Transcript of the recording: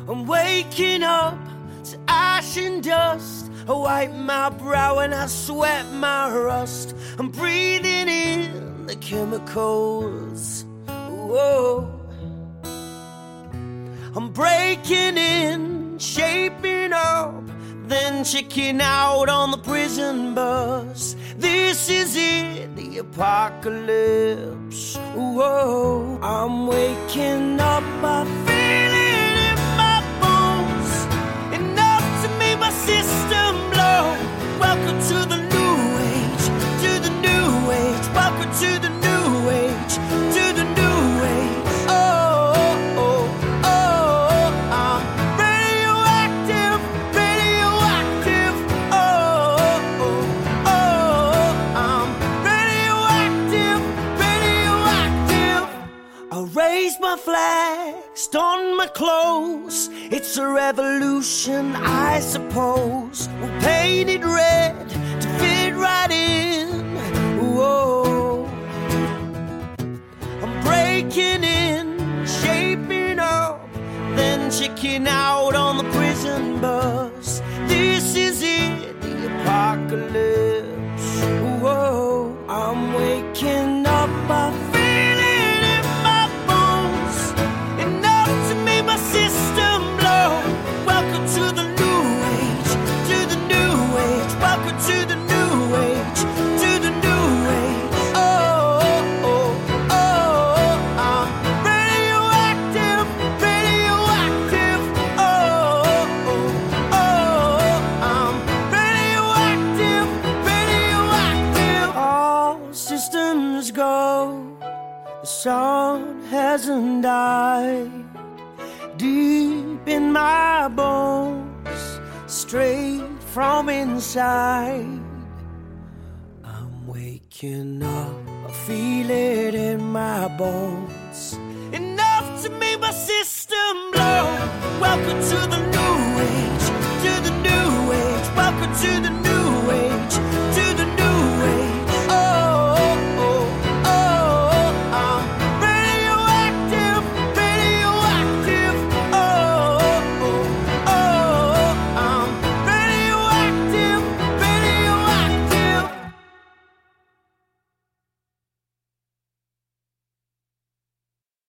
I'm waking up to ash and dust. I wipe my brow and I sweat my rust. I'm breathing in the chemicals. Whoa. I'm breaking in, shaping up, then checking out on the prison bus. This is it, the apocalypse. Whoa. I'm waking up, I feel it in my bones, enough to make my system blow. Welcome to the new age, to the new age. Welcome to the new age, to the new age. Oh, oh, oh, I'm radioactive, radioactive. Oh, oh, oh, I'm radioactive, radioactive. I raise my flags, don my clothes. It's a revolution, I suppose. We'll paint it red to fit right in. Whoa. I'm breaking in, shaping up, then checking out on the prison bus. This is it, the apocalypse. Whoa. I'm waking up, I feel it in my bones, enough to make my system blow. Welcome to the new age, to the new age. Welcome to the new age, to the new age. Oh, oh, oh, I'm radioactive, radioactive. Oh, oh, oh, I'm radioactive, radioactive. All systems go, the sun hasn't died. Deep in my bones, straight from inside. I'm waking up, I feel it in my bones, enough to make my system blow. Welcome to the